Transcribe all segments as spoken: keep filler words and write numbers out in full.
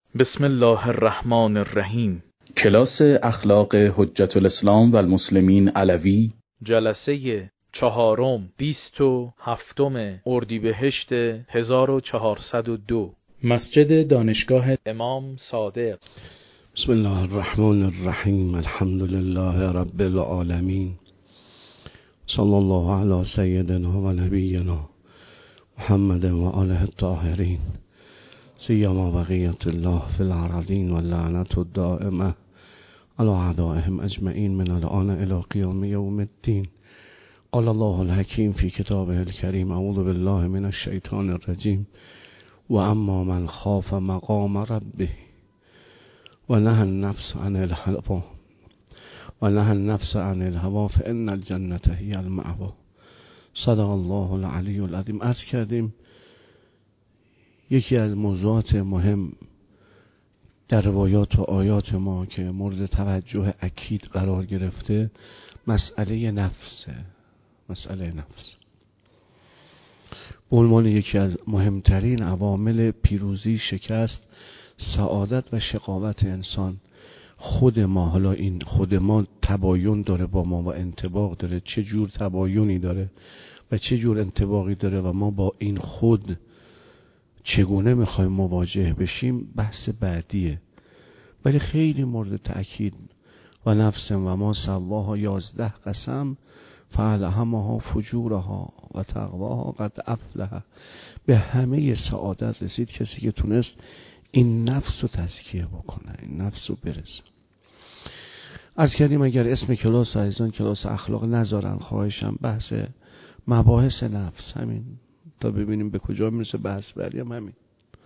بسم الله الرحمن الرحیم. کلاس اخلاق حجت الاسلام و المسلمین علوی، جلسه چهارم بیست و هفتم اردیبهشت هزار و چهارصد و دو، مسجد دانشگاه امام صادق. بسم الله الرحمن الرحیم. الحمد لله رب العالمین، صلی الله علی سیدنا و نبینا محمد و آله الطاهرین، سیما بقیت الله فی الارضین و اللعنت الدائمه علی اعدائهم اجمعین من الان الی قیام یوم الدین. قال الله الحکیم فی کتابه الکریم: اعوذ بالله من الشیطان الرجیم. و اما من خاف مقام ربه و نهى النفس عن الهوى و نهى النفس عن الهوى فان الجنة هی المأوى. صدق الله العلی العظیم. عرض کردیم یکی از موضوعات مهم در روایات و آیات ما که مورد توجه اکید قرار گرفته مسئله نفسه. مسئله نفس به عنوان یکی از مهمترین عوامل پیروزی، شکست، سعادت و شقاوت انسان. خود ما، حالا این خود ما تباین داره با ما و انطباق داره، چه جور تباینی داره و چه جور انطباقی داره و ما با این خود چگونه میخوایم مواجه بشیم بحث بعدیه، ولی خیلی مورد تأکید. و نفس و ما سواها، یازده قسم، فالهمها فجورها و تقواها قد افلح. به همه سعادت رسید کسی که تونست این نفس رو تزکیه بکنه، این نفس رو برسه. عرض کردیم اگر اسم کلاس عزیزان کلاس اخلاق نذارن، خواهشم بحث مباحث نفس همین تا ببینیم به کجا میرسه. بحث بعدی هم همین.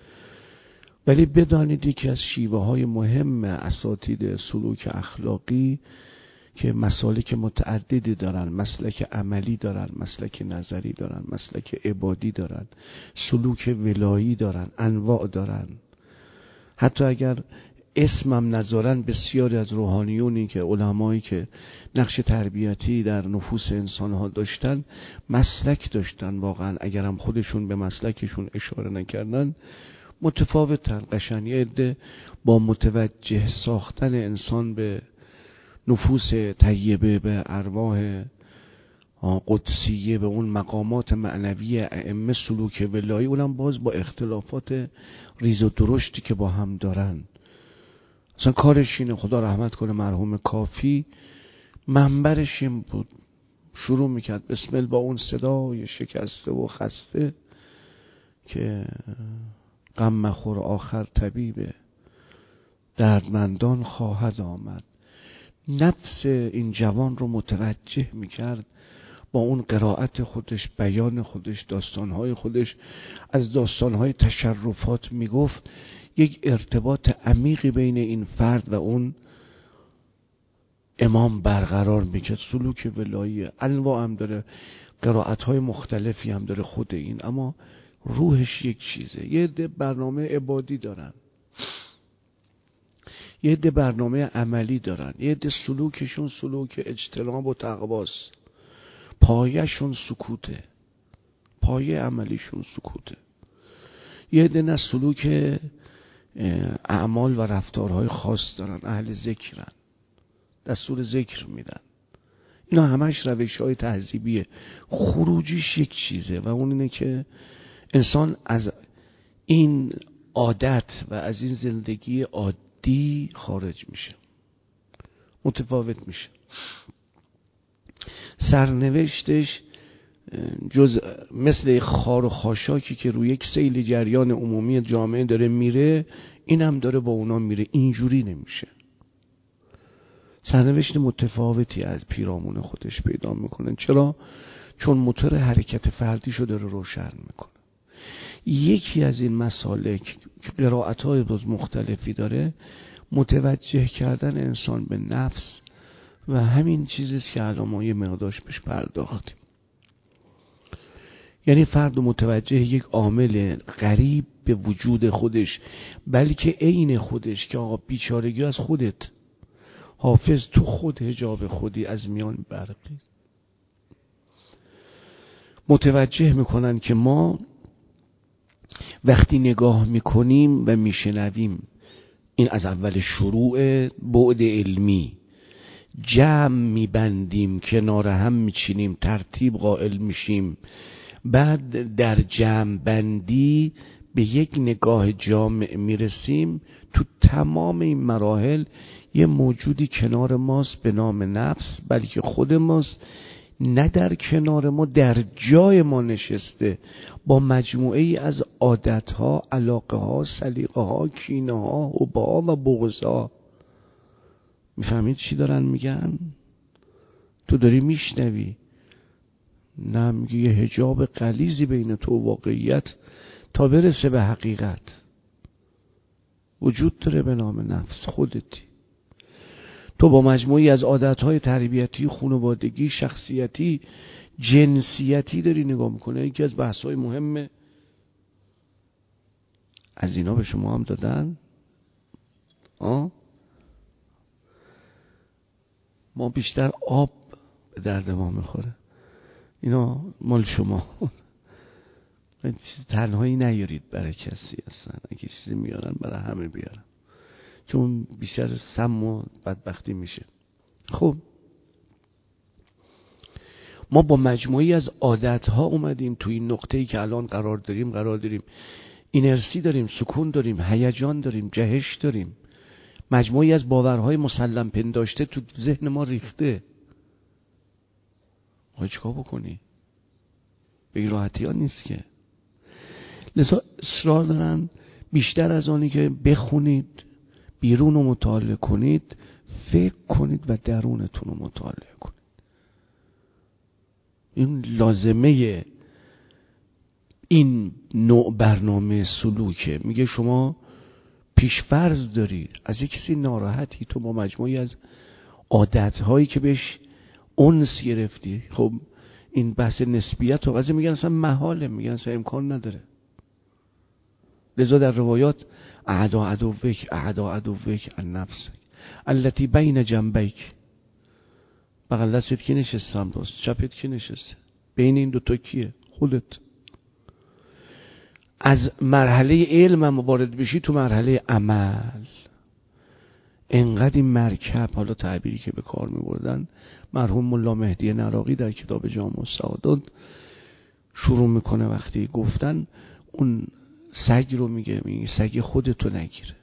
ولی بدانید که از شیوه های مهم اساتید سلوک اخلاقی که مسالک متعددی دارن، مسلک عملی دارن، مسلک نظری دارن، مسلک عبادی دارن، سلوک ولایی دارن، انواع دارن. حتی اگر اسمم نذارن، بسیاری از روحانیونی که علمایی که نقش تربیتی در نفوس انسانها داشتن مسلک داشتن. واقعا اگر هم خودشون به مسلکشون اشاره نکردن متفاوتن. قشنگ یه عده با متوجه ساختن انسان به نفوس طیبه، به ارواح قدسیه، به اون مقامات معنوی ائمه سلوک ولایی، اونم باز با اختلافات ریز و درشتی که با هم دارن. اصلا کارش اینه، خدا رحمت کنه مرحوم کافی، منبرش این بود، شروع میکرد بسمل با اون صدای شکسته و خسته که غم مخور آخر طبیبه، دردمندان خواهد آمد. نفس این جوان رو متوجه میکرد با اون قرائت خودش، بیان خودش، داستانهای خودش، از داستانهای تشرفات میگفت. یک ارتباط عمیقی بین این فرد و اون امام برقرار میکرد. سلوک ولایی انواع هم داره، قرائتهای مختلفی هم داره خود این، اما روحش یک چیزه. یه عده برنامه عبادی دارن، یه عده برنامه عملی دارن، یه عده سلوکشون سلوک اجتناب و تقواست، پایه‌شون سکوته، پایه عملیشون سکوته. یه عده نه سلوک اعمال و رفتارهای خاص دارن، اهل ذکرن، دستور ذکر میدن. اینا همش روش‌های تهذیبیه. خروجیش یک چیزه و اون اینه که انسان از این عادت و از این زندگی عادی خارج میشه، متفاوت میشه. سرنوشتش جز مثل خار و خاشاکی که روی یک سیل جریان عمومی جامعه داره میره، این هم داره با اونا میره. اینجوری نمیشه. سرنوشت متفاوتی از پیرامون خودش پیدا میکنه. چرا؟ چون موتور حرکت فردیشو داره روشن میکنه. یکی از این مسالک که قرائت‌های باز مختلفی داره، متوجه کردن انسان به نفس و همین چیزیست که الان ما یه مقدارش بهش پرداختیم. یعنی فرد متوجه یک عامل غریب به وجود خودش، بلکه عین خودش، که آقا بیچارگی از خودت، حافظ تو خود حجاب خودی از میان برقی. متوجه میکنن که ما وقتی نگاه میکنیم و میشنویم این از اول شروع بعد علمی. جمع میبندیم، کنار هم میچینیم، ترتیب قائل میشیم، بعد در جمع بندی به یک نگاه جامع میرسیم. تو تمام این مراحل یه موجودی کنار ماست به نام نفس، بلکه خود ماست، نه در کنار ما، در جای ما نشسته، با مجموعه ای از عادتها، علاقه ها، سلیقه ها، کینه ها، حب ها و بغض ها. میفهمید چی دارن میگن؟ تو داری میشنوی، نه میگه یه حجاب غلیظی بین تو و واقعیت تا برسه به حقیقت وجود داره به نام نفس، خودتی. تو با مجموعی از عادتهای تربیتی، خانوادگی، شخصیتی، جنسیتی داری نگاه میکنه. یکی از بحث‌های مهمه از اینا به شما هم دادن. آه؟ ما بیشتر آب به درد ما میخوره، اینا مال شما. تنهایی نیارید برای کسی اصلا، اگه چیزی میارن برای همه بیارن، چون بیشتر سم و بدبختی میشه. خب ما با مجموعی از عادتها اومدیم توی این نقطه‌ای که الان قرار داریم قرار داریم اینرسی داریم، سکون داریم، هیجان داریم، جهش داریم، مجموعی از باورهای مسلم پنداشته تو ذهن ما ریخته. ما چیکار بکنی؟ به این راحتی ها نیست که. لذا اصرار دارن بیشتر از آنی که بخونید، بیرون رو مطالعه کنید، فکر کنید و درونتون رو مطالعه کنید. این لازمه این نوع برنامه سلوکه. میگه شما پیشفرض داری از یک کسی ناراحتی، تو با مجموعی از عادتهایی که بهش انس گرفتی. خب این بحث نسبیت رو قضیه میگن اصلا محاله، میگن اصلا امکان نداره. لذا در روایات اعدا عدوک اعدا عدوک النفس التي بین جنبیک، بغل دستت کی نشسته؟ هم دوست چپت کی نشسته؟ بین این دوتا کیه؟ خودت. از مرحله علم هم وارد بشی تو مرحله عمل، انقدر این مرکب، حالا تعبیری که به کار می بردن مرحوم ملا مهدی نراقی در کتاب جامع السعادات شروع میکنه، وقتی گفتن اون سگ رو میگه، میگه سگ خودتو نگیره.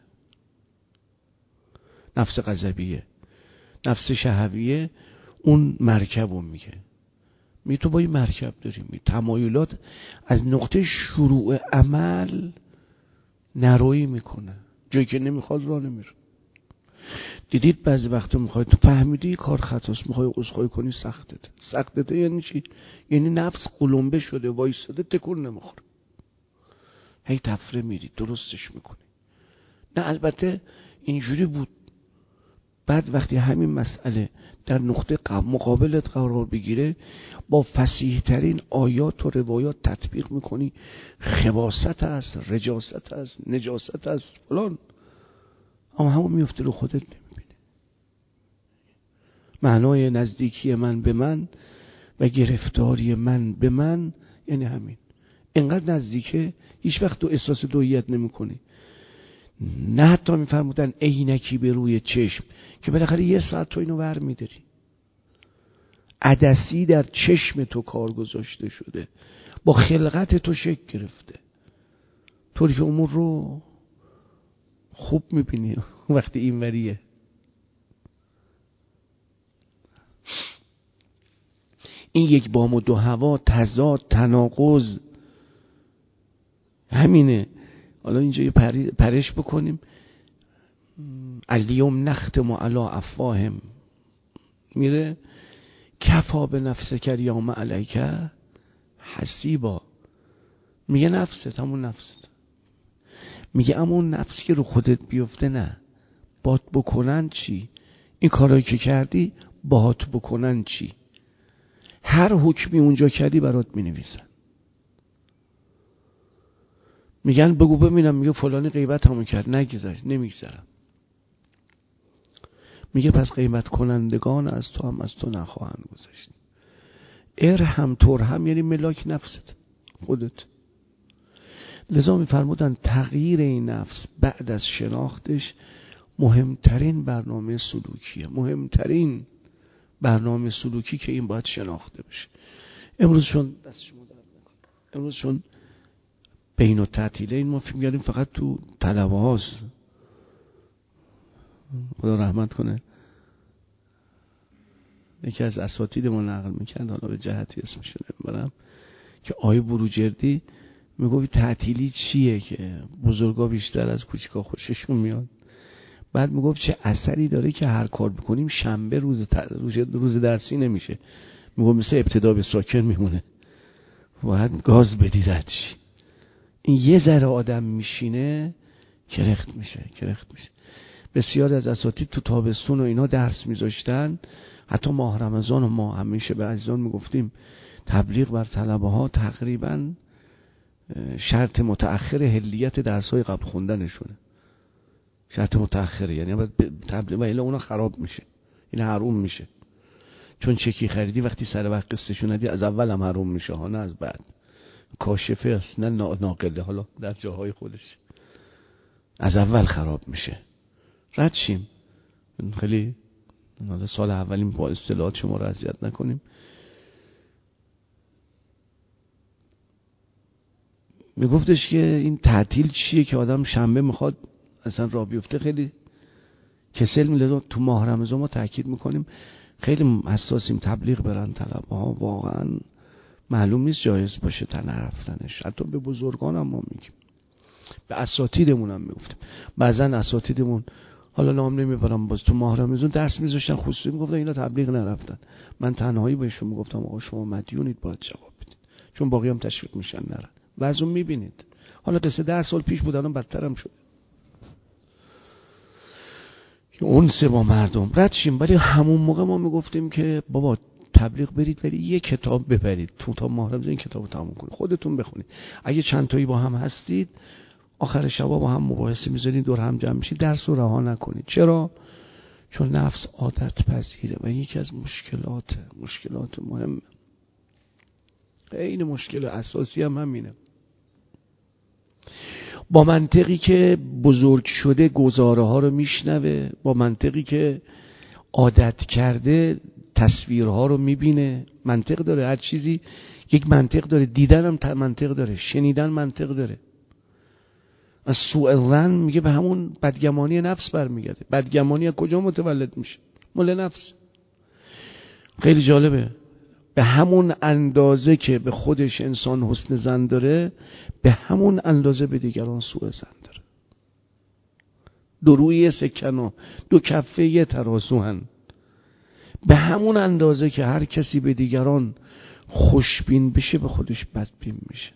نفس غضبیه، نفس شهویه، اون مرکب رو میگه. می تو با این مرکب داریم، می تمایلات از نقطه شروع عمل نرویی میکنه، جایی که نمیخواد راه نمیره. دیدید بعضی وقتا میخوای تو فهمیدی کار خطاست، میخوای عذرخواهی کنی، سختته. سختته یعنی چی؟ یعنی نفس قلمبه شده، وایساده، تکون نمیخوره، هی تفره میری درستش میکنی. نه البته اینجوری بود. بعد وقتی همین مسئله در نقطه مقابلت قرار بگیره، با فصیح ترین آیات و روایات تطبیق میکنی. خباثت است، رجاست است، نجاست است، فلان، اما همون میفته رو خودت نمیبینه. معنای نزدیکی من به من و گرفتاری من به من یعنی همین. انقدر نزدیکه هیچ وقت تو احساس دویت نمی کنی. نه حتی میفرمودن عینکی به روی چشم که بالاخره یه ساعت تو اینو ور میداری. عدسی در چشم تو کار گذاشته شده، با خلقت تو شکل گرفته، طوری که امور رو خوب میبینی وقتی این وریه. این یک بام و دو هوا، تضاد، تناقض همینه. حالا اینجا یه پرش بکنیم. الیوم نختم علی افواهم، میره کفا به نفسک الیوم علیک حسیبا. میگه نفست، همون نفست. میگه اما اون نفسی که رو خودت بیفته نه، بات بکنن چی؟ این کارایی که کردی باهات بکنن چی؟ هر حکمی اونجا کردی برات مینویسن. میگن بگو ببینم، میگه فلانی غیبت همون کرد، نگذار، نمیگذارم. میگه پس غیبت کنندگان از تو هم از تو نخواهند گذشت. ارحم ترحم، یعنی ملاک نفست، خودت. لذا می‌فرمودن تغییر این نفس بعد از شناختش مهمترین برنامه سلوکیه، مهمترین برنامه سلوکی که این باید شناخته بشه. امروز چون دست شما درد نکنه، امروز چون بین و تعطیله این ما فکر می‌کردیم فقط تو طلبه هاست. خدا رحمت کنه یکی از اساتیدمون نقل میکرد، حالا به جهتی اسمش نمیبرم، که آقای بروجردی میگفت تعطیلی چیه که بزرگا بیشتر از کوچیکا خوششون میاد. بعد میگفت چه اثری داره که هر کار بکنیم شنبه روز روز درسی نمیشه. میگفت مثل ابتدا به ساکن میمونه، باید گاز بدی رد شی. این یه ذره آدم میشینه کرخت میشه کرخت میشه. بسیار از اساتید تو تابستون و اینا درس میذاشتن. حتی ماه رمضان و ما همیشه به عزیزان میگفتیم تبلیغ بر طلبه ها تقریبا شرط متأخر حلیت درس های قبل خوندنشونه. شرط متأخره، یعنی باید تبلیغ و الا اونا خراب میشه، این حروم میشه. چون چکی خریدی وقتی سر وقت قسطشو ندی از اول هم حروم میشه ها، نه از بعد. کاشفه است نه ناقله، حالا در جاهای خودش از اول خراب میشه. رد شیم. خیلی حالا سال اولیم با اصطلاحات شما رو اذیت نکنیم. میگفتش که این تعطیل چیه که آدم شنبه میخواد اصلا راه بیفته، خیلی کسل میلده. تو ماه رمضان ما تاکید میکنیم خیلی حساسیم تبلیغ برن طلبه ها، واقعا معلوم نیست جایز باشه تا نرفتنش. حتی به بزرگان هم ما میگیم، به اساتیدمون هم میگفتیم. بعضا اساتیدمون حالا نام نمیبرم باز تو ماه رمضان درس میذاشتن خصوصی میگفتن اینا تبلیغ نرفتن. من تنهایی بهشون میگفتم آقا شما مدیونید باید جواب بدید، چون باقی هم تشویق میشن نرن. بعضون میبینید حالا قصه ده سال پیش بود الان بدتر هم شد. اون سه با مردم رد شیم. ولی همون موقع ما میگفتیم که بابا تبلیغ برید ولی یه کتاب ببرید تو تا ماه رمضان این کتابو تموم کنید، خودتون بخونید. اگه چند تایی با هم هستید آخر شب با هم مباحثه میذارین دور هم جمع میشید، درس رو رها نکنید. چرا؟ چون نفس عادت پذیره و یکی از مشکلات مشکلات مهم، این مشکل اساسی هم همینه. با منطقی که بزرگ شده گزاره ها رو میشنوه، با منطقی که عادت کرده تصویرها رو میبینه. منطق داره، هر چیزی یک منطق داره. دیدن هم منطق داره، شنیدن منطق داره. از سوء ظن میگه به همون بدگمانی نفس برمیگرده. بدگمانی از کجا متولد میشه؟ مال نفس. خیلی جالبه، به همون اندازه که به خودش انسان حسن ظن داره به همون اندازه به دیگران سوء ظن داره. دو روی سکن دو کفه یه ترازو هن. به همون اندازه که هر کسی به دیگران خوشبین بشه به خودش بدبین میشه.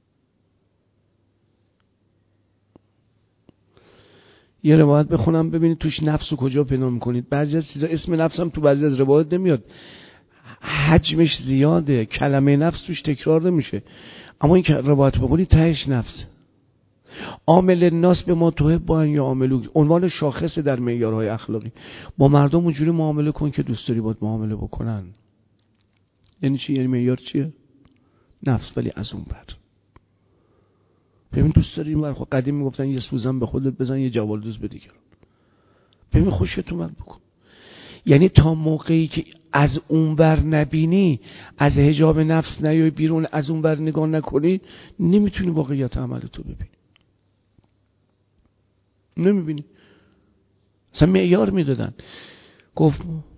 یه روایت بخونم ببینید توش نفس رو کجا پیدا میکنید. بعضی از چیزا اسم نفس هم تو بعضی از روایات نمیاد، حجمش زیاده، کلمه نفس توش تکرار نمیشه، اما این که روایت بخونید تهش نفس. عامل الناس به ما تحب با ان یعاملوا، عنوان شاخص در معیارهای اخلاقی. با مردم اونجوری معامله کن که دوست داری باید معامله بکنن. یعنی چی؟ یعنی معیار چیه؟ نفس. ولی از اون بر ببین دوست داری این ور، خب قدیم میگفتن یه سوزن به خودت بزن یه جوالدوز به دیگران. ببین خوشت اومد بکن. یعنی تا موقعی که از اونور نبینی، از حجاب نفس نیای بیرون، از اونور نگاه نکنی، نمیتونی واقعیت عملتو ببینی. نمیبینی. اصلا معیار میدادن. گفت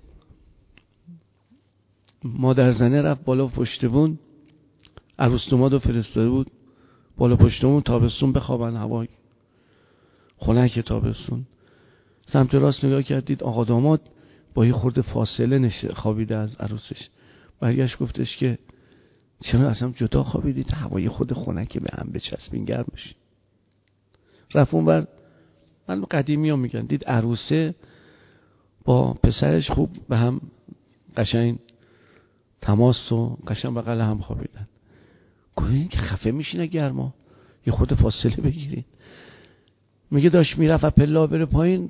مادر زنه رفت بالا پشتبون، عروس دامادو فرستاده بود بالا پشتمون تابستون بخوابن، هوای خنک تابستون. سمت راست نگاه کردید آقا داماد با یه خورده فاصله نشه خوابیده از عروسش. برگشت گفتش که چرا اصلا جدا خوابیدید؟ هوای خود خنک به هم بچسبین گرم بشین. رفت اونور. من قدیمی ها میگن دید عروسه با پسرش خوب به هم قشنگ تماس و قشنگ بغل هم خوابیدن. گفتین که خفه میشینه گرما، یه خود فاصله بگیرین. میگه داشت میرفت پلا بره پایین،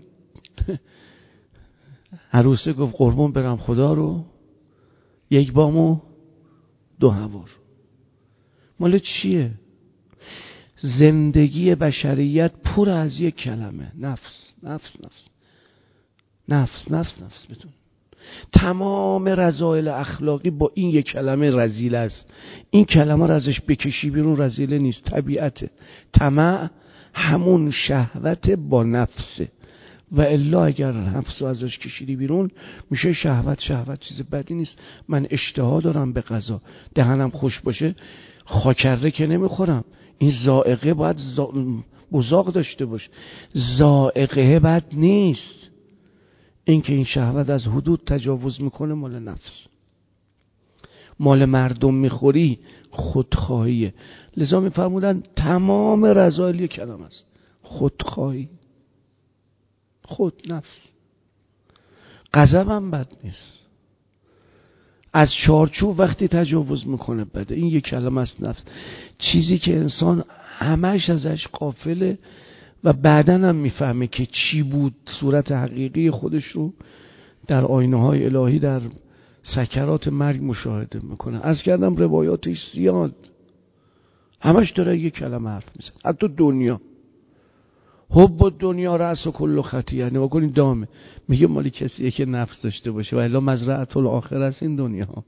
عروسه گفت قربون برم خدا رو، یک بامو دو هوار. مال چیه؟ زندگی بشریت پر از یک کلمه، نفس نفس نفس نفس نفس نفس بدون. تمام رذایل اخلاقی با این یک کلمه رذیل است. این کلمه رو ازش بکشی بیرون رذیل نیست، طبیعته. طمع همون شهوت با نفسه و الا اگر نفس رو ازش کشیدی بیرون میشه شهوت. شهوت چیز بدی نیست. من اشتها دارم به غذا، دهنم خوش باشه، خاکره که نمیخورم. این ذائقه باید زا... بزاق داشته باشه. ذائقه بد نیست. این که این شهوت از حدود تجاوز میکنه مال نفس. مال مردم میخوری خودخواهیه. لذا میفرمودن تمام رذایل کلام است خودخواهی. خود نفس. غضب هم بد نیست. از چارچوب وقتی تجاوز میکنه بده. این یک کلمه است نفس. چیزی که انسان همش ازش غافله و بعدن هم میفهمه که چی بود. صورت حقیقی خودش رو در آینه های الهی در سکرات مرگ مشاهده میکنه. از کردم روایاتش زیاد، همش داره یک کلمه حرف میزنه. حتی دنیا، حب دنیا رأس و کل خطیه. نگاه کنید دامه میگه مالی کسیه که نفس داشته باشه و الا مزرعه الاخره است این دنیا ها.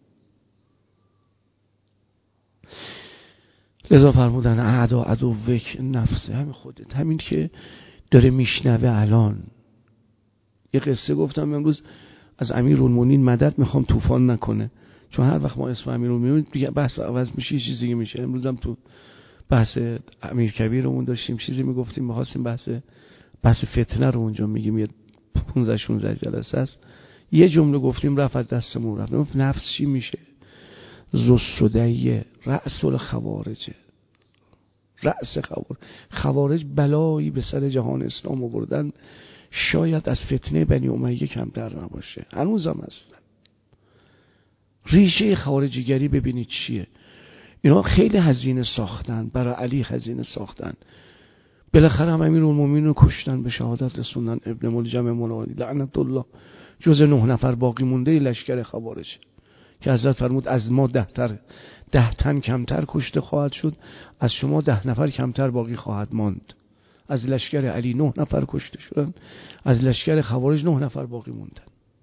لذا فرمودن اعدا عدو وک نفسه. همین خودت، همین که داره میشنوه الان. یه قصه گفتم امروز از امیرالمومنین مدد میخوام طوفان نکنه، چون هر وقت ما اسم امیرالمومنین دیگه بحث عوض میشه، یه چیزی میشه. امروز هم تو بحث امیر کبیرمون داشتیم چیزی میگفتیم، می‌خواستیم بحث بحث فتنه رو اونجا میگیم، یه پانزده شانزده جلسه است. یه جمله گفتیم رفت دستمون رفت. گفت نفس چی میشه؟ ذو السدیه رأس الخوارج. رأس خوارج. خوارج بلایی به سر جهان اسلام آوردن، شاید از فتنه بنی امیه کمتر نباشه. هنوزم هستن. ریشه خارجیگری ببینید چیه. اینا خیلی هزینه ساختن، برای علی هزینه ساختن. بالاخره هم امیرالمومنین رو کشتن، به شهادت رسوندن. ابن ملجم منالی لعنت الله جز نه نفر باقی مونده لشکر خوارج که حضرت فرمود از ما ده تر ده تن کمتر کشته خواهد شد، از شما ده نفر کمتر باقی خواهد ماند. از لشکر علی نه نفر کشته شدن، از لشکر خوارج نه نفر باقی موندن.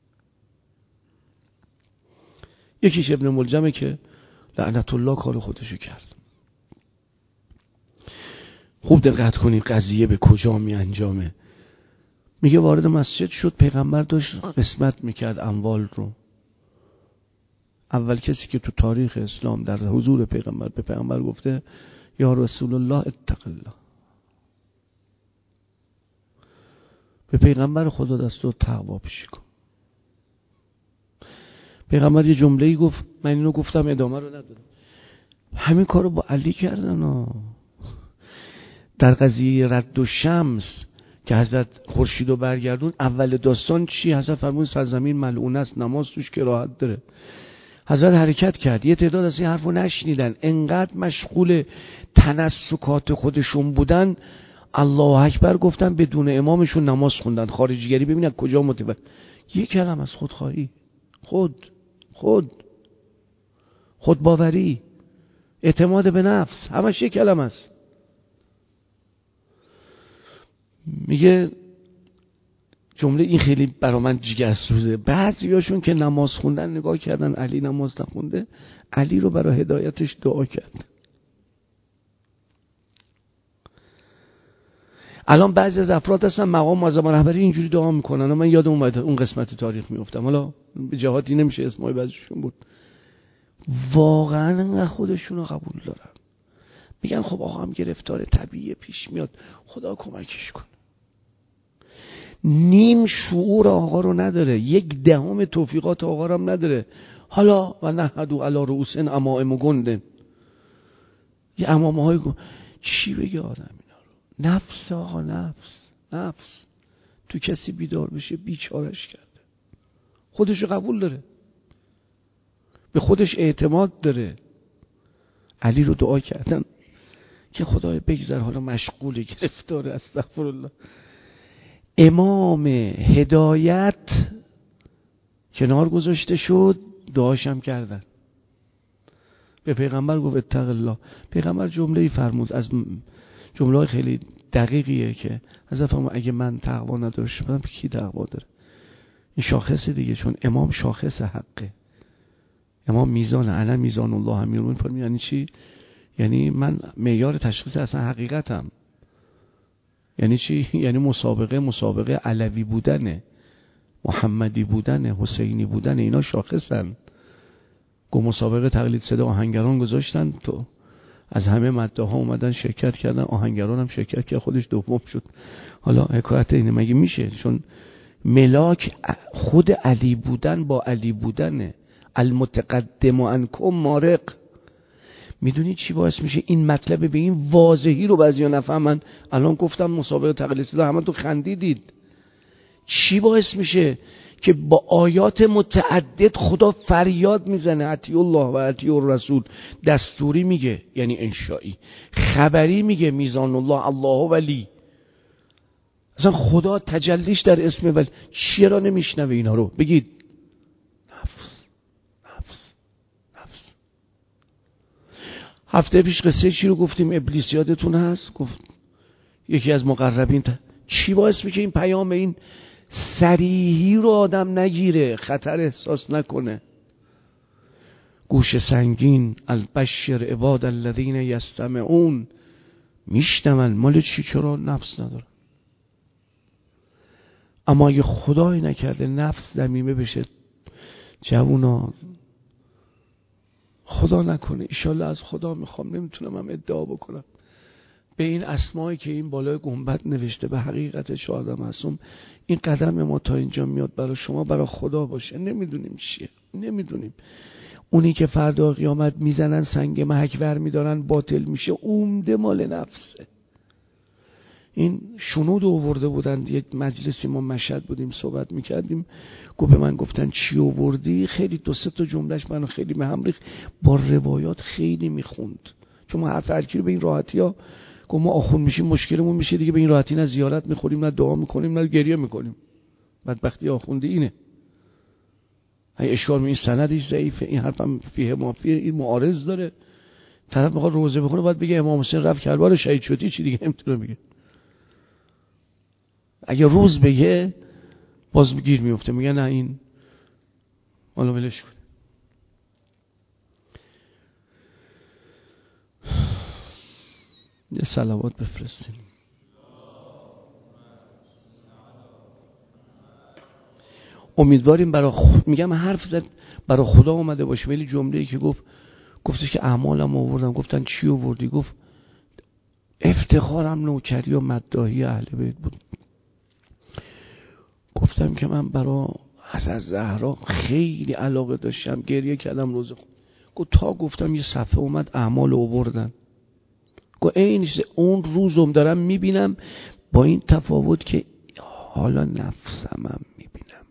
یکیش ابن ملجمه که لعنت الله کار خودشو کرد. خوب دقت کنید قضیه به کجا می انجامه. میگه وارد مسجد شد، پیغمبر داشت قسمت میکرد اموال رو. اول کسی که تو تاریخ اسلام در حضور پیغمبر به پیغمبر گفته یا رسول الله اتق الله. به پیغمبر خدا دست و تقوا پیش کن. پیغمبر یه جمله‌ای گفت، من اینو گفتم ادامه رو ندارم. همین کارو با علی کردن ها. در قضیه رد و شمس که حضرت خورشید رو برگردون، اول داستان چی؟ حضرت فرمود سرزمین ملعون است، نماز توش کراهت داره. حضرت حرکت کرد، یه تعداد از این حرفو نشنیدن، انقدر مشغول تنسکات خودشون بودن الله اکبر گفتن، بدون امامشون نماز خوندن. خارجیگری ببینن کجا متولد. یک کلمه از خودخواهی، خود خود خودباوری، اعتماد به نفس، همش یک کلمه است. میگه جمله این خیلی برا من جگرسوزه. بعضیاشون که نماز خوندن نگاه کردن علی نماز نخونده، علی رو برای هدایتش دعا کرد. الان بعضی از افراد هستن مقام معظم رهبری اینجوری دعا میکنن. من یادم اومد اون قسمت تاریخ میافتم، حالا به جهاتی نمیشه اسمای بعضیشون بود. واقعا خودشون رو قبول دارن. میگن خب آقا هم گرفتار طبیعی پیش میاد، خدا کمکش کن. نیم شعور آقا رو نداره، یک دهم توفیقات آقا رو هم نداره. حالا و نهدو علی رؤوس امائم و گندن، یه امامه های گند. چی بگه آدم اینا رو؟ نفس آقا، نفس نفس تو کسی بیدار بشه بیچارش کرده. خودش رو قبول داره، به خودش اعتماد داره. علی رو دعا کردن که خدای بگذر، حالا مشغول گرفتار استغفرالله. امام هدایت کنار گذاشته شد، دعاشم کردن. به پیغمبر گفت اتق الله. پیغمبر جمله‌ای فرمود از جمله خیلی دقیقیه که حضرت فرمود اگه من تقوا نداشته باشم کی تقوا داره؟ این شاخصه دیگه، چون امام شاخص حقه، امام میزان، انا میزان الله امیرون فرمی. یعنی چی؟ یعنی من معیار تشخیص اصلا حقیقتم. یعنی چی؟ یعنی مسابقه مسابقه علوی بودنه، محمدی بودنه، حسینی بودنه، اینا شاخصن. گو مسابقه تقلید صدا آهنگران گذاشتن، تو از همه مداح ها اومدن شرکت کردن، آهنگران هم شرکت کرد، خودش دوم شد. حالا حکایت اینه، مگه میشه؟ چون ملاک خود علی بودن با علی بودنه. المتقدم عنکم مارق. میدونی چی باعث میشه این مطلب به این واضحی رو بعضیا نفهمن؟ الان گفتم مسابقه تقلید صدا، همه تو خندیدید. چی باعث میشه که با آیات متعدد خدا فریاد میزنه اطیع الله و اطیع الرسول، دستوری میگه یعنی انشایی، خبری میگه میزان الله الله ولی. اصلا خدا تجلیش در اسم ولی. چرا نمیشنوه اینا رو؟ بگید. نفس نفس نفس. هفته پیش قصه چی رو گفتیم؟ ابلیس یادتون هست؟ گفت یکی از مقربین تا... چی باعث میشه این پیام این صریحی رو آدم نگیره، خطر احساس نکنه؟ گوش سنگین، البشر عباد الذین یستمعون، میشنون. مال چی؟ چرا نفس نداره. اما اگه خدایی نکرده نفس ضمیمه بشه، جوونا خدا نکنه، ایشالله از خدا میخوام، نمیتونم هم ادعا بکنم، به این اسمایی که این بالای گنبد نوشته به حقیقت شهادت معصوم، این قدم ما تا اینجا میاد برای شما برای خدا باشه. نمیدونیم چیه، نمیدونیم. اونی که فردا قیامت میزنن سنگ محک ور میدارن باطل میشه، عمده مال نفسه. این شنود آورده بودن، یک مجلسی ما مشهد بودیم صحبت میکردیم، گفت به من گفتن چی آوردی؟ خیلی دو سه تا جملهش منو خیلی به هم ریخت، با روایات خیلی میخوند. چون ما حرف هرکی رو به این راحتی ها گفت ما آخون میشیم مشکلمون میشه دیگه، به این راحتی نه زیارت میخوریم نه دعا میکنیم نه گریه میکنیم. بدبختی آخونده اینه. ای اشکال می این سندش ضعیفه، این حرفم فیه مافیه، این معارض داره، طرف میخواد روزه بخونه باید بگه امام حسین رفت کربلا شهید شدی، چی دیگه نمیتونه بگه. اگه روز بگه باز گیر میفته، میگه نه این حالا ولش کن. یه صلوات بفرستیم. امیدواریم برای خود، میگم حرف زد برای خدا اومده باشه، ولی جمله‌ای که گفت، گفتش که اعمالم آوردم. گفتن چی آوردی؟ گفت افتخارم نوکری و مداحی اهل بیت بود. گفتم که من برای حضرت زهرا خیلی علاقه داشتم، گریه کردم روزه. گفت تا گفتم یه صفحه اومد اعمال آوردن. گفت اینش اون روزم دارم میبینم، با این تفاوت که حالا نفسمم میبینم.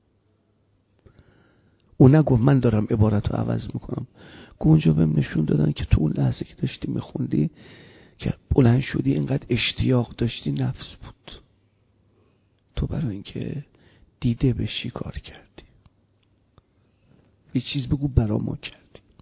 اون نگفت من دارم عبارت رو عوض میکنم. گفت اونجا بهم نشون دادن که تو اون لحظه که داشتی میخوندی که بلند شدی اینقدر اشتیاق داشتی، نفس بود. تو برای اینکه دیده بشی کار کردی. یه چیز بگو برا ما کردی.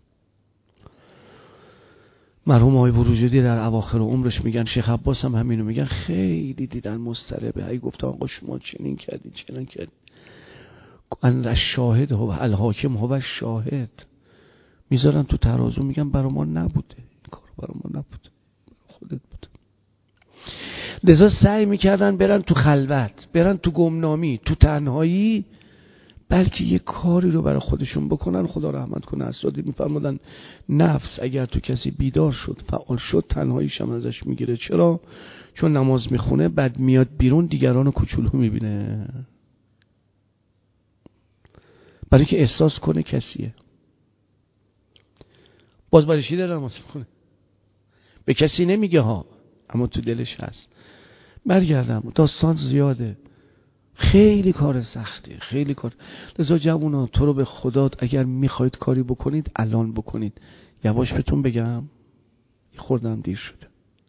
مرحوم آقای بروجردی در اواخر عمرش میگن، شیخ عباس هم همینو میگن، خیلی دیدن مضطربه. ای گفت آقا شما چنین کردی چنین کردی. ان الشاهد هو الحاکم هو الشاهد. میذارن تو ترازو، میگن برا ما نبوده، این کار برا ما نبوده، خودت بود. لذا سعی میکردن برن تو خلوت، برن تو گمنامی، تو تنهایی، بلکه یه کاری رو برای خودشون بکنن. خدا رحمت کنه اساتید میفرمودن نفس اگر تو کسی بیدار شد فعال شد، تنهاییش هم ازش میگیره. چرا؟ چون نماز میخونه، بعد میاد بیرون دیگران رو کوچولو میبینه، برای که احساس کنه کسیه. باز برای چی داره نماز میخونه؟ به کسی نمیگه ها، اما تو دلش هست. برگردم، داستان زیاده، خیلی کار سخته، خیلی کار. لذا جوونا تو رو به خدا اگر میخواید کاری بکنید الان بکنید. یواش بهتون بگم خوردم دیر شده،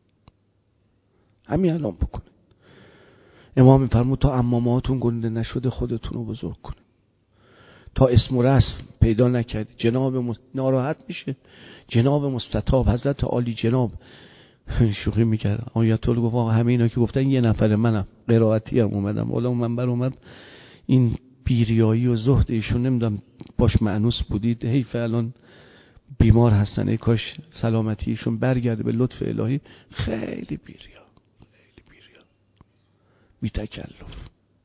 همین الان بکنید. امام میفرمود تا عمامهاتون گنده نشده خودتون رو بزرگ کنید. تا اسم و رسم پیدا نکردید جناب مست... ناراحت میشه. جناب مستطاب حضرت عالی جناب شوخی میکردم. آیت الله گفت آقا همه اینا که گفتن یه نفر منم، قرائتی هم اومدم، حالا اون منبر اومد این بیریایی و زهد ایشون نمیدونم باش مأنوس بودید، حیف الان بیمار هستن، ای کاش سلامتیشون برگرده به لطف الهی. خیلی بیریا، خیلی بیریا، بی تکلف.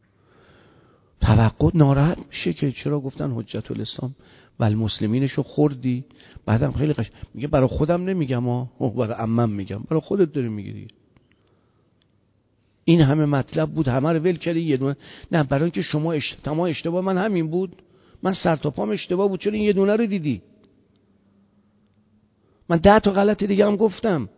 توقع ناراحت میشه که چرا گفتن حجت الاسلام و المسلمینشو خوردی. بعدم خیلی قش میگه برای خودم نمیگم ها، برای عمم میگم. برای خودت داری میگی دیگه. این همه مطلب بود، همه رو ول کردی یه دونه. نه، برای اینکه شما اشتباه اشتباه من همین بود، من سر تا پام اشتباه بود، چرا این یه دونه رو دیدی؟ من ده تا غلط دیگه هم گفتم.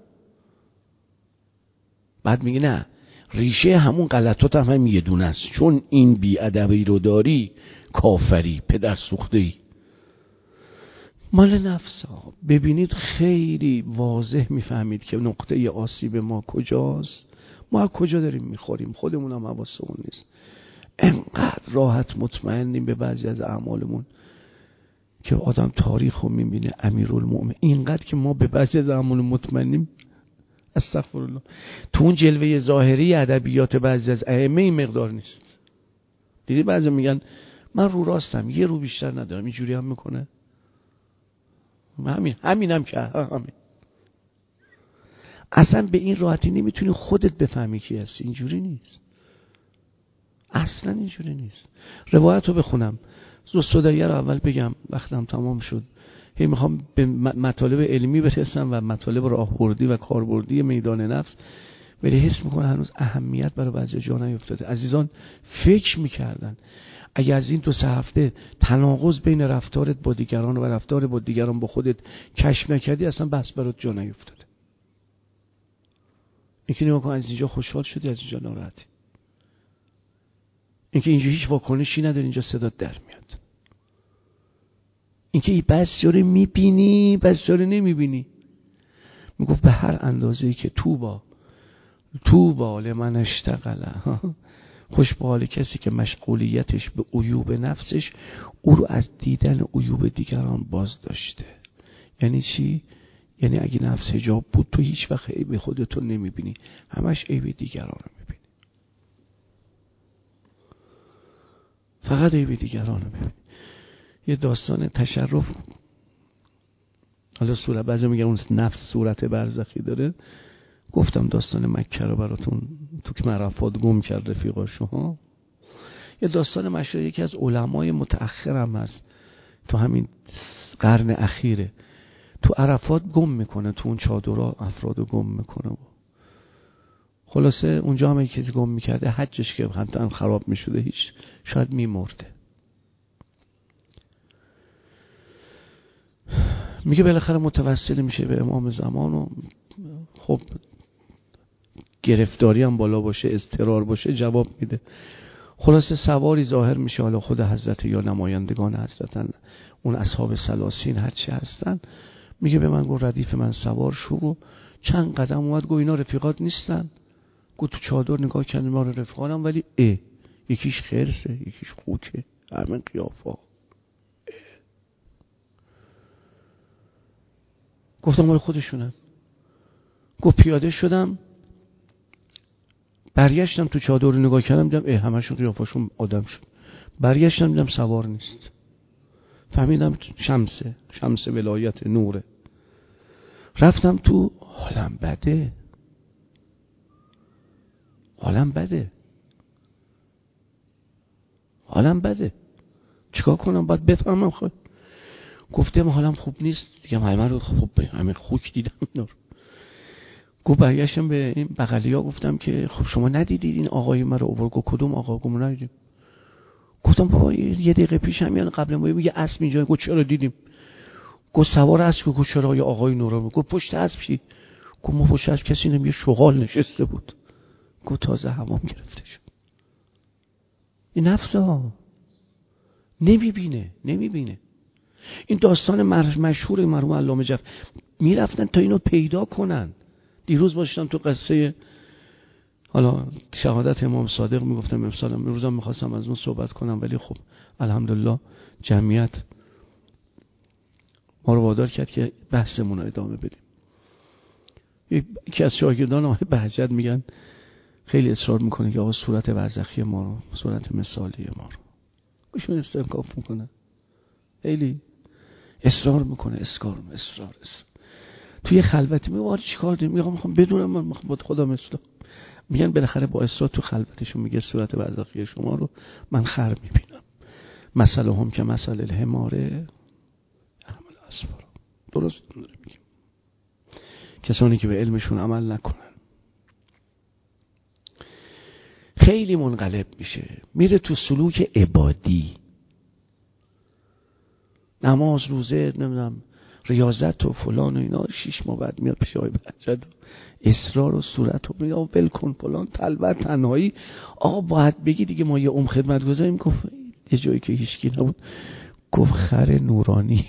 بعد میگه نه، ریشه همون غلطات هم هم یه دونه است، چون این بی‌ادبی رو داری کافری، پدر سوخته‌ای. مال نفس ها. ببینید خیلی واضح میفهمید که نقطه آسیب ما کجاست. ما از کجا داریم میخوریم، خودمون هم حواسمون نیست. انقدر راحت مطمئنیم به بعضی از اعمالمون که آدم تاریخ رو میبینه امیرالمومنین. اینقدر که ما به بعضی از اعمال مطمئنیم، استغفرالله، تو اون جلوه ظاهری ادبیات بعضی از ائمه این مقدار نیست. دیدی بعضی میگن من رو راستم، یه رو بیشتر ندارم، اینجوری هم میکنه. همین همینم که همین. اصلا به این راحتی نمیتونی خودت بفهمی کی هستی. اینجوری نیست، اصلا اینجوری نیست. روایت رو بخونم، زوستودایه رو اول بگم، وقتم تمام شد. هی میخوام به مطالب علمی برسم و مطالب راهبردی و کاربردی میدان نفس، ولی حس میکنه هنوز اهمیت برای بعضی جا نیفتاده. عزیزان فکر میکردن اگر از این دو سه هفته تناقض بین رفتارت با دیگران و رفتار با دیگران با خودت کشف نکردی، اصلا بس برات جا نیفتاده. اینکه نگاه کن، از اینجا خوشحال شدی، از اینجا ناراحتی. اینکه اینجا هیچ واکنشی نداری، اینجا صدات در میاد. اینکه بسیار میبینی بسیار نمیبینی. میگفت به هر اندازه‌ای که توبا توبا لمن اشتغل، خوش به حال کسی که مشغولیتش به عیوب نفسش او رو از دیدن عیوب دیگران باز داشته. یعنی چی؟ یعنی اگه نفس حجاب بود تو هیچ وقت عیب خودتو نمیبینی، همش عیب دیگران رو میبینی، فقط عیب دیگران رو میبینی. یه داستان تشرف، حالا صورت بعضی میگن اون نفس صورت برزخی داره. گفتم داستان مکه رو براتون، تو که عرفات گم کرد رفیقاشو ها. یه داستان مشهور یکی از علمای متأخر هم هست، تو همین قرن اخیره، تو عرفات گم میکنه، تو اون چادرها افرادو گم میکنه. خلاصه اونجا هم یکی کسی گم میکرده، حجش که هم خراب میشده، هیچ شاید میمرده. میگه بالاخره متوسل میشه به امام زمان و خب گرفتاری هم بالا باشه، اضطرار باشه، جواب میده. خلاصه سواری ظاهر میشه، حالا خود حضرت یا نمایندگان حضرتن، اون اصحاب سلاسین هرچی هستن. میگه به من گفت ردیف من سوار شو و چند قدم اومد، گفت اینا رفیقات نیستن؟ گفت تو چادر نگاه کردم ما رفیقانم، ولی اه یکیش خرسه یکیش خوکه، همین قیافه. گفتم مال خودشونن. گفت پیاده شدم برگشتم تو چادر رو نگاه کردم، دیدم اه همشون قیافاشون آدم شد. برگشتم دیدم سوار نیست. فهمیدم شمسه، شمس ولایت نوره. رفتم تو، حالم بده، حالم بده، حالم بده. چیکار کنم؟ باید بفهمم. خب گفتم حالم خوب نیست دیگه، همه رو خوب همین خوک دیدم اینا رو. گفت برگشتم به این بغلیا گفتم که خب شما ندیدید این آقای من رو آورد؟ گفت کدوم آقا؟ گفتم ندیدیم. گفتم بابا یه دقیقه پیش همین قبل ما میگه اسب اینجا. گفت چرا دیدیم. گفت سوار اسب. گفت چرا؟ یا آقای نورا. گفت پشت اسب چی؟ گفت ما پشت اسب کسی نمیگه، شغال نشسته بود. گفت تازه هوام گرفته شد. این نفس ها نمیبینه نمیبینه. این داستان مشهور مرحوم علامه جعفر، میرفتن تا اینو پیدا کنن. دیروز باشتم تو قصه حالا شهادت امام صادق میگفتم، امسال امروزم میخواستم از اون صحبت کنم، ولی خب الحمدلله جمعیت ما رو وادار کرد که بحثمون رو ادامه بدیم. یکی از شاگردان آقای بهجت میگن خیلی اصرار میکنه که آقا صورت برزخی ما رو، صورت مثالی ما رو ایشون استنکاف میکنه، خیلی اصرار میکنه، اسکار اصرار اصرار توی خلوتی میگه آقا چیکار داریم؟ میگم میخوام بدونم، من میخوام با خدا مثلا. میگن بالاخره با اصرار تو خلوتشون میگه صورت برزخی شما رو من خر میبینم، مسئله هم که مسئله الحماره عمل اسفار. درست داره میگیم. کسانی که به علمشون عمل نکنن خیلی منقلب میشه، میره تو سلوک عبادی، نماز، روزه، نمیدونم ریاضت و فلان و اینا. شیش ماه بعد میاد پیش آقای بهجت، اصرار و صورت و میگه ول کن فلان، تلبت تنهایی. آقا باید بگی دیگه ما یه عمر خدمت گذاریم. گفت یه جایی که هیچکی نبود، گفت خر نورانی.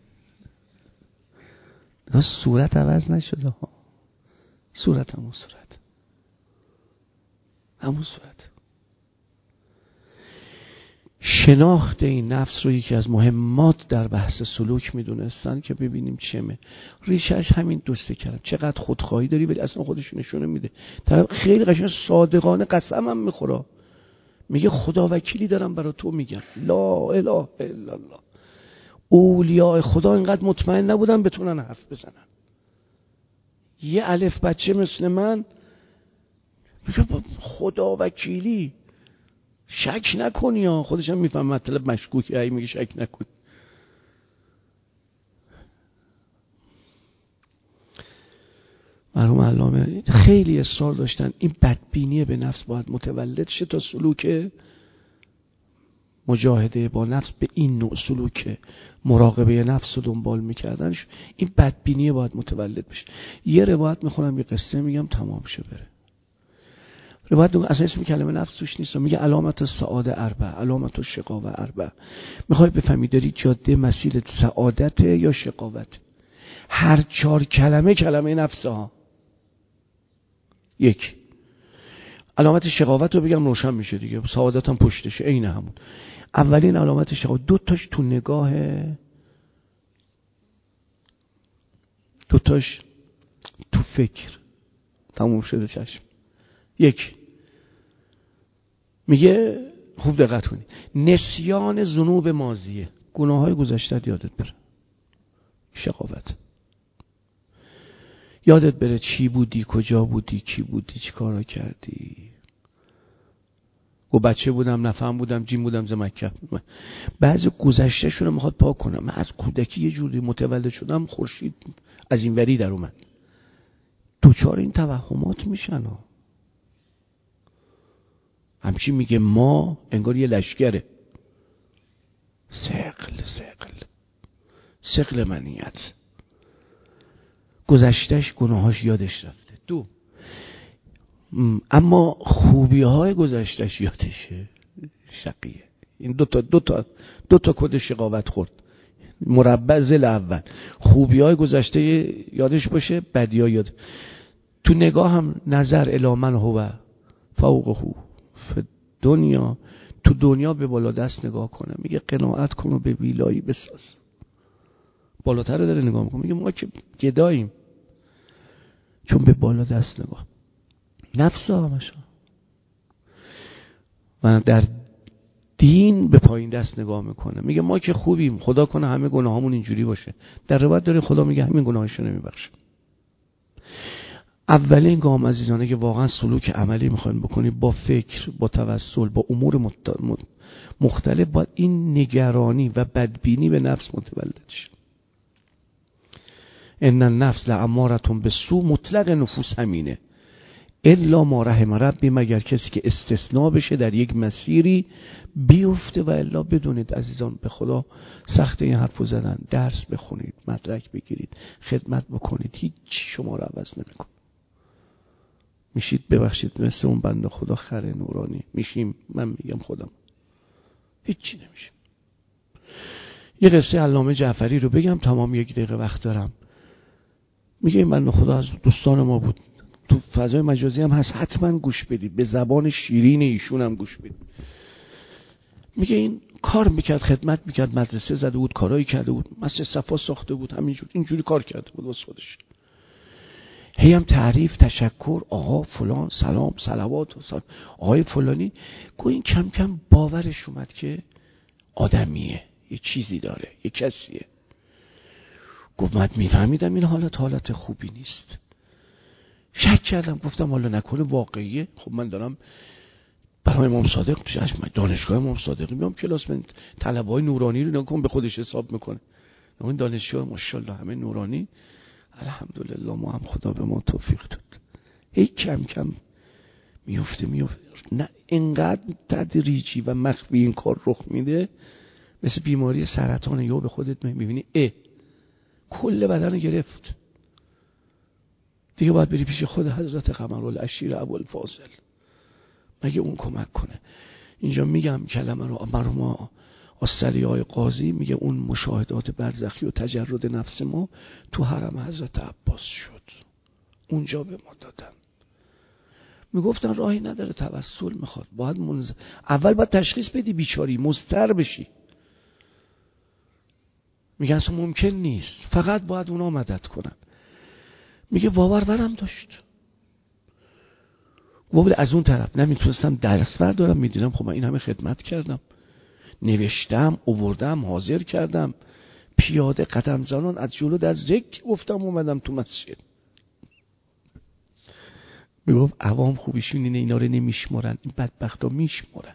صورت عوض نشده ها، صورت همون صورت همون صورت. شناخت این نفس رو یکی از مهمات در بحث سلوک میدونستن که ببینیم چمه ریشش. همین دوسته کردن. چقدر خودخواهی داری ولی اصلا خودش نشونه میده. طرف خیلی قشنگ صادقانه قسم هم میخوره، میگه خدا وکیلی دارم برای تو میگم لا اله الا الله. اولیاء خدا اینقدر مطمئن نبودن بتونن حرف بزنن. یه الف بچه مثل من میگه خدا وکیلی، شک نکنی ها. خودش هم میفهم مطلب مشکوکی، ای میگه شک نکن. مرحوم علامه خیلی اصرار داشتن این بدبینی به نفس باید متولد شه تا سلوک مجاهده با نفس به این نوع سلوک مراقبه نفس رو دنبال میکردنش، این بدبینی باید متولد بشه. یه روایت میخونم، یه قصه میگم، تمام شه بره. روایت دو اصلا اسم کلمه نفس توش نیست، میگه علامت سعاده اربع، علامت شقاوه اربع. میخوای بفهمی داری جاده مسیر سعادت یا شقاوت؟ هر چهار کلمه کلمه نفس ها. یک، علامت شقاوت رو بگم روشن میشه دیگه، سعادت هم پشتشه، عین همون. اولین علامت شقاوت، دو تاش تو نگاه، دو تاش تو فکر. تموم شده چشم. یک، میگه خوب دقت کنی، نسیان ذنوب ماضیه، گناه های گذشته یادت بره. شقاوت. یادت بره چی بودی، کجا بودی، کی بودی، چی کارا کردی. گو بچه بودم، نفهم بودم، جیم بودم، زمکه. بعضی گذشته شونه میخواد پاک کنم. من از کودکی یه جوری متولد شدم، خورشید از این وری در اومد. دوچار این توهمات میشن ها. همچی میگه ما انگار یه لشکره. ثقل ثقل ثقل منیت. گذشتش گناهاش یادش رفته. دو، اما خوبی های گذشتش یادشه. شقیه. این دو تا دو تا دو تا کد شقاوت خورد. مربع زل اول. خوبی های گذشته یادش باشه، بدی ها یاد. تو نگاه هم نظر الی من هو فوقه فی دنیا، تو دنیا به بالا دست نگاه کنه. میگه قناعت کن و به ویلایی بساز. بالاتر داره نگاه میکنه. میگه ما که گداییم چون به بالا دست نگاه. نفس همشا. و در دین به پایین دست نگاه میکنه. میگه ما که خوبیم، خدا کنه همه گناهامون اینجوری باشه. در روایت داره خدا میگه همین گناهاشو نمیبخشه. اولین گام عزیزانه که واقعا سلوک عملی میخواین بکنی، با فکر، با توسل، با امور مختلف، با این نگرانی و بدبینی به نفس متولد شه. ان النفس لامارة بالسوء، مطلق نفوس همینه. الا ما رحم ربی، مگر کسی که استثناء بشه در یک مسیری بیفته. و الا بدونید عزیزان به خدا سخت این حرفو زدن. درس بخونید، مدرک بگیرید، خدمت بکنید، هیچ شما رو عوض نمیکنه. میشید ببخشید مثل اون بنده خدا خر نورانی میشیم. من میگم خودم هیچی نمیشیم. یه قصه علامه جعفری رو بگم، تمام یک دقیقه وقت دارم. میگه این بنده خدا از دوستان ما بود، تو فضای مجازی هم هست، حتما گوش بدید، به زبان شیرین ایشون هم گوش بدید. میگه این کار میکرد، خدمت میکرد، مدرسه زده بود، کارایی کرده بود، مسجد صفا ساخته بود، همینجور اینجوری کار کرده بود واسه خودش. هی هم تعریف، تشکر، آقا فلان، سلام، صلوات و سلام، آقای فلانی. گو این کم کم باورش اومد که آدمیه، یه چیزی داره، یه کسیه. گفت من میفهمیدم این حالت حالت خوبی نیست. شک کردم، گفتم حالا نکنه واقعیه. خب من دارم برای امام صادق دانشگاه امام صادقی میام کلاس، من طلبه‌های نورانی رو نگم به خودش حساب میکنه. اون دانشگاه ماشاءالله همه نورانی، الحمدلله. ما هم خدا به ما توفیق داد. هی کم کم میفته میفته نه اینقدر تدریجی و مخفی این کار رخ میده، مثل بیماری سرطان. یا به خودت میبینی اه کل بدن رو گرفت، دیگه باید بری پیش خود حضرت قمرالعشیر ابوالفاضل، مگه اون کمک کنه. اینجا میگم کلمه رو مرحوم آستریای قاضی میگه اون مشاهدات برزخی و تجرد نفس ما تو حرم حضرت عباس شد، اونجا به ما دادن. میگفتن راهی نداره، توسل میخواد، باید منز... اول باید تشخیص بدی بیچاری، مضطر بشی. میگه اصلا ممکن نیست، فقط باید اونا مدد کنن. میگه باور برم داشت. گفت از اون طرف نمیتونستم درس بردارم، میدونم خب من این همه خدمت کردم، نوشتم، آوردم، حاضر کردم، پیاده قدم زنان از جلو در ذکر گفتم، اومدم تو مسجد. میگفت عوام خوبیشون اینه اینا رو نمیشمرن، این بدبختا میشمرن.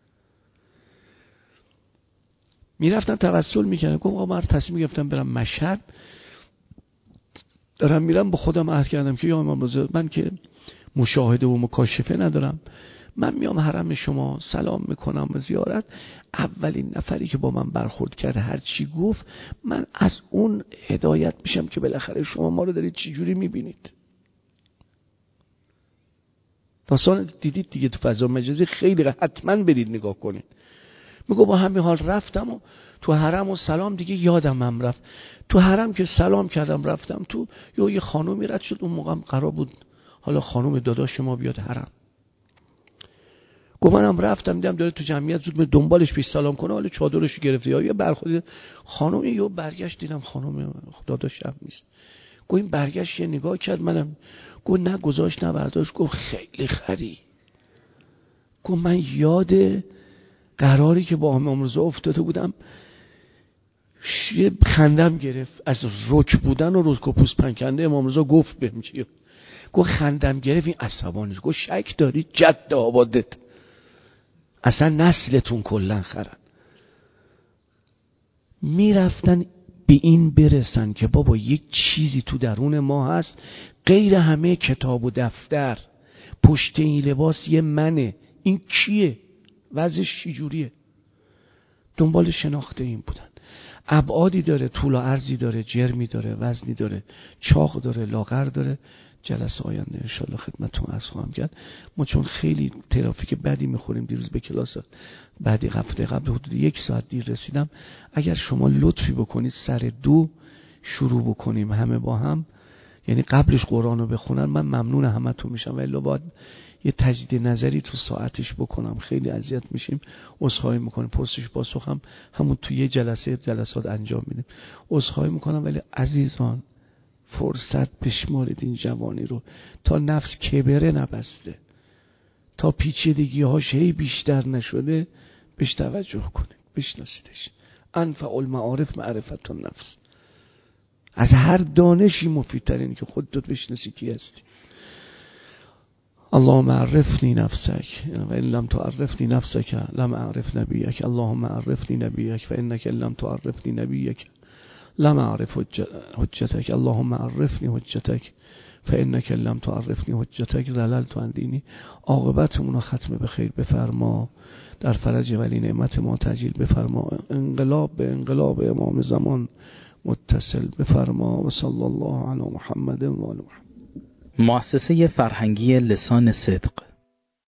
میرفتن توسل میکنن. گفت آقا من تصمیم گرفتم برم مشهد، دارم میرم، با خودم عهد کردم که یا امام رضا من که مشاهده و مکاشفه ندارم، من میام حرم شما سلام میکنم و زیارت، اولین نفری که با من برخورد کرده هر چی گفت من از اون هدایت میشم که بالاخره شما ما رو دارید چی جوری میبینید. داستان دیدید دیگه تو فضا مجازی، خیلی حتما برید نگاه کنید. میگو با همین حال رفتم و تو حرم و سلام دیگه یادم هم رفت. تو حرم که سلام کردم رفتم تو، یا یه خانومی رد شد، اون موقع قرار بود حالا خانوم داداش ما بیاد حرم. گفت منم رفتم دیدم داره تو جمعیت، زود به دنبالش پیش سلام کنه، حالا چادرشو گرفته یا یه برخورد خانومی، یا برگشت دیدم خانوم داداشم نیست. گفت این برگشت یه نگاه کرد، منم گفت نه گذاشت نه برداشت. گفت خیلی خری. گفت من یاد قراری که با امام رضا افتاده بودم خندم گرفت، از رک بودن و رک و پوست پنکنده امام رضا گفت بهم چیه. گفت خندم گرفت، این عصبانیش. گفت شک داری جد آبادت اصلا نسلتون کلن خرن. میرفتن به این برسن که بابا یک چیزی تو درون ما هست غیر همه کتاب و دفتر، پشت این لباس یه منه، این کیه، وضعش چجوریه. دنبال شناخته این بودن. ابعادی داره، طول و عرضی داره، جرمی داره، وزنی داره، چاق داره، لاغر داره. جلسه آینده انشالله خدمتتون عرض خواهم کرد. ما چون خیلی ترافیک بدی میخوریم، دیروز به کلاس بعدی هفته قبل حدود یک ساعت دیر رسیدم. اگر شما لطفی بکنید سر دو شروع بکنیم همه با هم، یعنی قبلش قرآن رو بخونن، من ممنون همتون میشم. ولی باید یه تجدید نظری تو ساعتش بکنم، خیلی اذیت میشیم. عذرخواهی میکنم، پرسش پاسخ هم همون تو یه جلسه جلسات انجام میدیم. عذرخواهی میکنم. ولی عزیزان فرصت بشمارید این جوانی رو، تا نفس کبره نبسته، تا پیچیدگی هاش هی بیشتر نشده، بهش توجه کنید، بشناسیدش. انفع المعارف معرفت النفس. از هر دانشی مفیدترین که خودت بشناسی کی هستی. اللهم عرفنی نفسک و ان لم تعرفنی نفسک لم اعرف نبیک. اللهم عرفنی نبیک و انک لم تعرفنی نبیک لم اعرف حجتک. اللهم عرفنی حجتک فانک لم تعرفنی حجتک ضللت عن دینی. عاقبتمون رو ختم به خیر بفرما، در فرج ولی نعمت ما تعجیل بفرما، انقلاب به انقلاب امام زمان متصل بفرما. و صلی الله علی محمد و آل محمد. مؤسسه فرهنگی لسان صدق